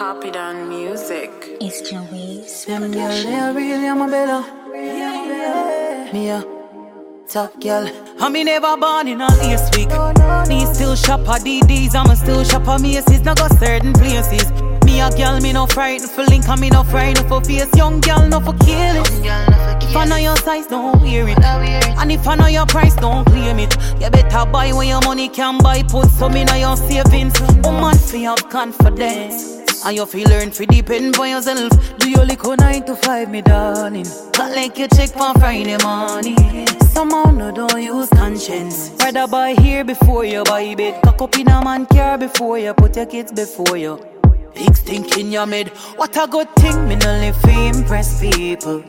Copy down music. It's Joey's. Them girl, they are really my bella. Me a top girl. I me never born in all this week. Me still shop at DDs, I'ma still shop at Macy's. Now go certain places. Me a girl, me no frightened for link, and me no frightened for face. Young girl, no for kill it. If I know your size, don't wear it. And if I know your price, don't claim it. You better buy when your money can buy. Put some in your savings. Woman, feel have confidence. And you feel learn to depend on yourself. Do your liquor 9 to 5, me darling. Not like you check for Friday morning. Somehow no don't use conscience. Rather buy here before you buy bed. Cock up in a man car before you put your kids before you. Big stink in your mid. What a good thing, me no live to impress people.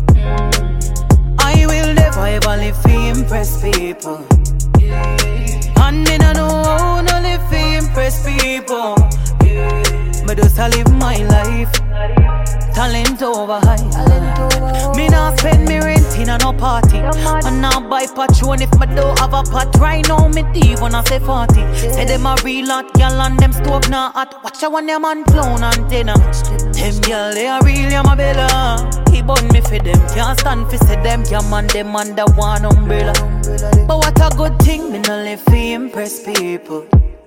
I will never ever live to impress people. And me no know how no live to impress people. But just I live my life. Talent over high. Me not spend me rent in a no party. And now buy Patron if me don't have a pot. Right now me deep when I say 40. Say them a real hot girl and them stove not hot. Watch out when them man clown antenna. Them girl they are real my bella. He burn me for them. Can't stand for say them. Your man them under one umbrella. But what a good thing. Me no live to impress people.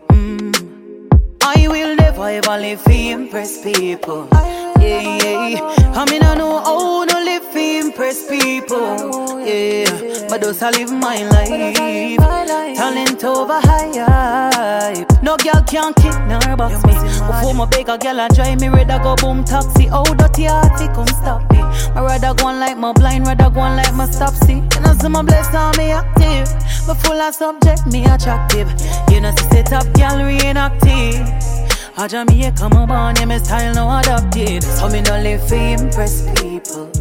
I will never ever live to impress people. Yeah. I mean I know how to live to impress people. Yeah. But those I live my life. Talent over hype. No girl can kick nor box me. Before my beg a girl I drive me, rather go boom taxi. How dirty hearty come stop me. I rather go on like my blind, rather go on like my stop see. You know see my blessed on me active. But full of subject me attractive. You know see set up girl inactive. I Jamaica my born, yeah, my style now adapted. So me no live to impress people.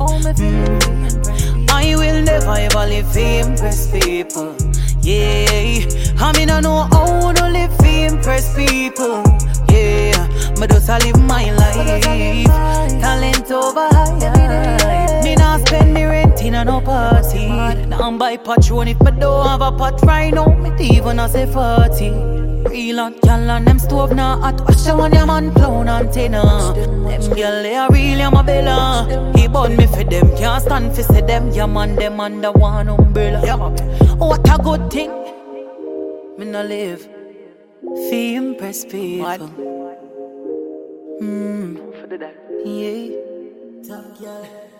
I will never ever live to impress people. Yeah, I mean I know how to live to impress people. Yeah, but just I live my life. Talent over high. Me not spend me rent in a no party. Now I'm buy Patron if me don't have a pot right now. Me even I say 40. Real hot girl and them stove not hot. Watch out when your man clown antenna. Them girl they are real my bella. He burn me for them. Can't stand for say them. Your man them under one umbrella. What a good thing. Me no live to impress people. Yeah. Top girl.